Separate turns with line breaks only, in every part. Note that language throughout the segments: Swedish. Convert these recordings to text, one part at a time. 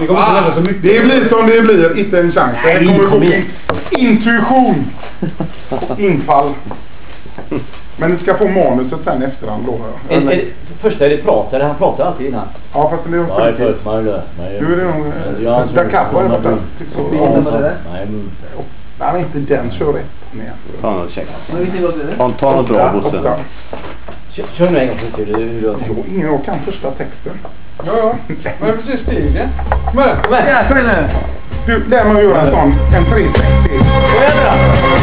det kommer inte hända så mycket.
Det blir som det blir, inte en chans. Det här kommer gå intuition och infall. Men ni ska få manuset sen efterhand, lovar jag.
Första är det pratar, han pratar alltid innan.
Ja, fast det är
Nej,
du är det nog... Da Capo är borta. Nej, inte den. Kör rätt ner.
Ta något käckt. Ta något bra, Bosse.
Kör nu en gång så ser du hur du har
tänkt. Jag kan första texten.
Ja. Men jag precis stigen. Kom här.
Ja, kom igen nu.
Du, lär mig att göra en sån. En 3-6 steg.
Kom igen nu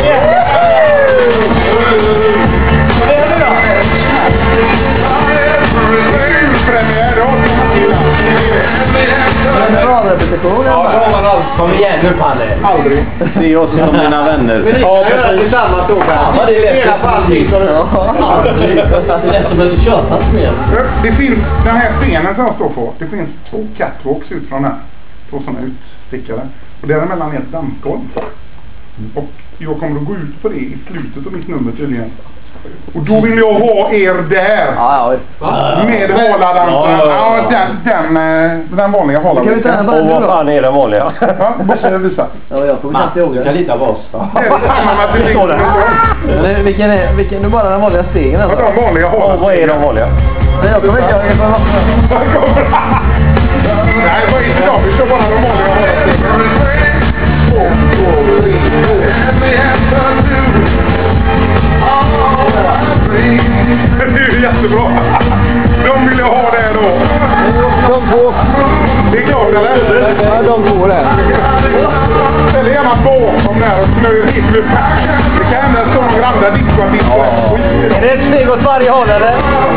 Premiär då.
Bra repetition.
Ja, det har man allt.
Kom igen nu, Palle.
Aldrig.
Se oss som dina vänner.
Ja, precis. Tillsammans då.
Ja, det är lätt. Det är lätt som en körpass med.
Det finns den här scenen som jag står på. Det finns 2 catwalks ut från den. 2 sådana utstickare. Och däremellan är ett dansgolv. Och jag kommer att gå ut på det i slutet av mitt nummer tydligen. Och då vill jag ha er där.
Ja,
med haladansen. Ja, den vanliga haladansen.
Och vad fan är den vanliga?
Ja, Bosse visa.
Ja, jag kommer inte ihåg
Du kan lita på oss.
Det är samma med att det står där.
Vilken är bara den vanliga stegen alltså?
Ja, de vanliga
Och vad är de vanliga?
Nej, jag kommer inte ihåg.
Nej, vad är inte de? Vi kör bara de vanliga haladansen. 2, 3, 4. Det är ju jättebra. De vill jag ha där då.
De 2.
Det är klart, eller?
Ja, de 2 där.
Ställ gärna bakom där och knöj hit. Det kan hända stå några andra discoartister.
Är det ett steg åt varje håll, eller?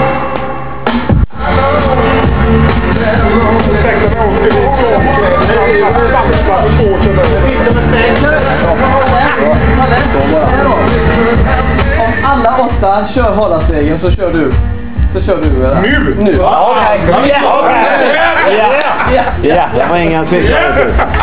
Om alla 8 kör hållastegen så kör du. Eller?
Nu?
Nu?
Ja, det var inga tvekan.